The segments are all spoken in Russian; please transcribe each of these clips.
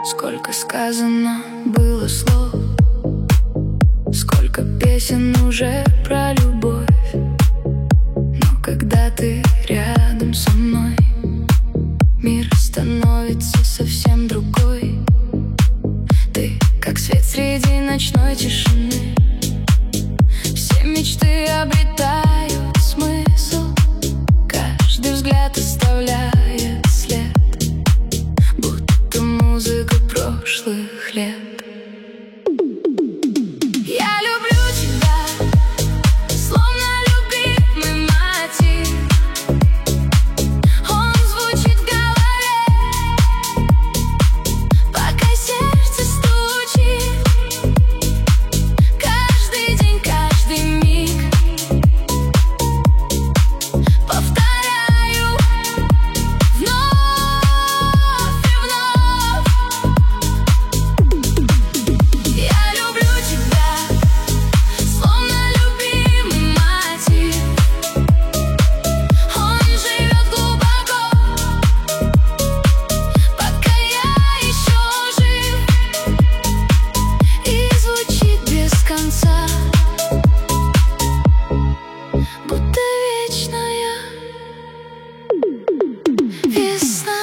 Сколько сказано было слов, сколько песен уже про любовь. Но когда ты рядом со мной, мир становится совсем другой. Ты как свет среди ночной тишины. Все мечты обретают смысл, каждый взгляд оставляет след, будто музыка прошлых лет. Я люблю тебя, словно любимый мотив. Он звучит в голове, пока сердце стучит. Каждый день, каждый миг повторяю вновь и вновь. Я люблю тебя, словно любимый мотив. Он живет глубоко, пока я еще жив, и звучит без конца, будто вечная весна.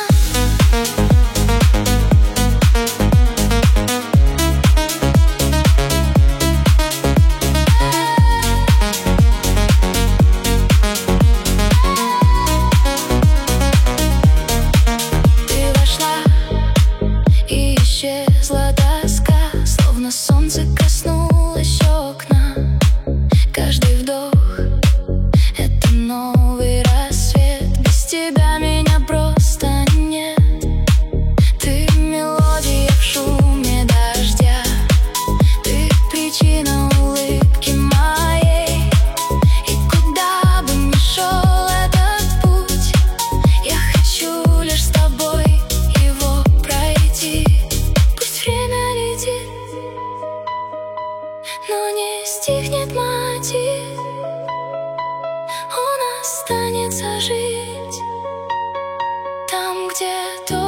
Ты вошла, и исчезла тоска, словно солнце коснулось окна. Каждый вдох — это новый рассвет. Без тебя меня просто нет. Ты мелодия в шуме дождя, ты причина улыбки моей. И куда бы ни шел этот путь, я хочу лишь с тобой его пройти. Пусть время летит, но не стихнет мотив. Он останется жить там, где